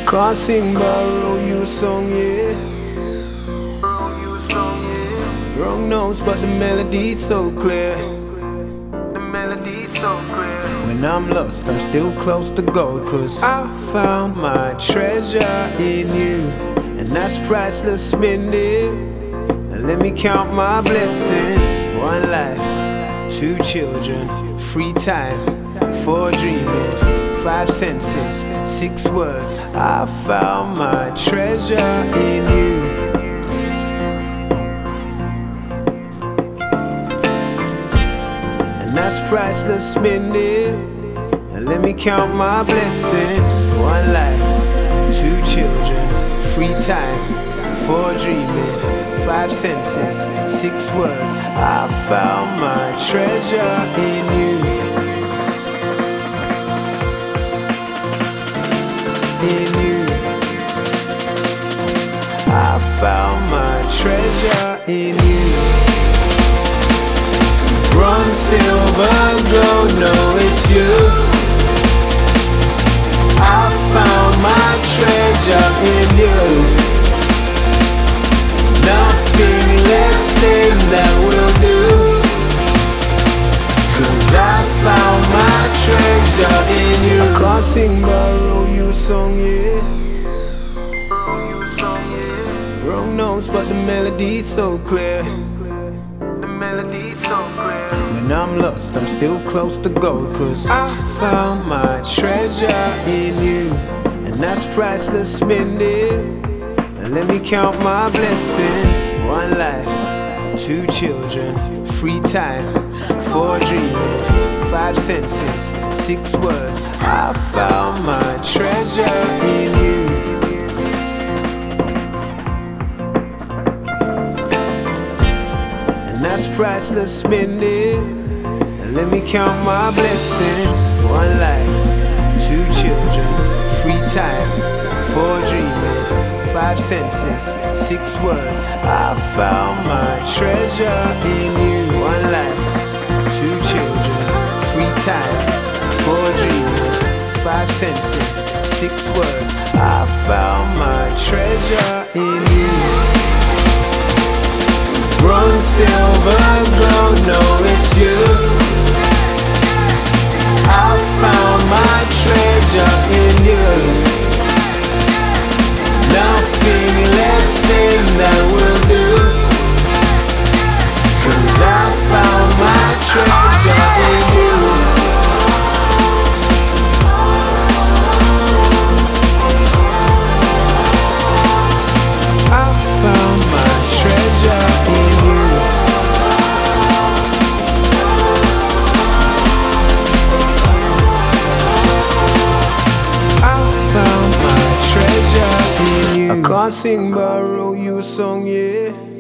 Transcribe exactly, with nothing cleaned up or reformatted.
Can't sing, borrow you a song, yeah. Wrong notes, but the melody's so clear. The melody's so clear. When I'm lost, I'm still close to gold, 'cause I found my treasure in you, and that's priceless, minute. And let me count my blessings. One life, two children, free time, four dreaming, five senses, six words. I found my treasure in you. And that's priceless, minute. And let me count my blessings. One life, two children, free time, four dreaming, five senses, six words. I found my treasure in you. In you, I found my treasure in you. Bronze, silver, gold, no, it's you. I found my treasure in you. Nothing less than that will do, 'cause I found my treasure in you. I can't sing, borrow you a song, yeah. Wrong notes, but the melody's so clear. The melody's so clear. When I'm lost, I'm still close to gold, 'cause I found my treasure in you, and that's priceless, minute. And let me count my blessings. One life, two children, free time, four dreaming, five senses, six words. I found my treasure in you. And that's priceless, minute. And let me count my blessings. One life, two children, free time, four dreaming, five senses, six words. I found my treasure in you. One life, two children, free time, four dreaming, five senses, six words. I found my treasure in you. Bronze, silver, gold, no, it's you. I found my treasure in you. Nothing less than that will do, 'cause I found my treasure in you. I found my treasure in you. I found my treasure in you. I can't sing, borrow you a song, yeah.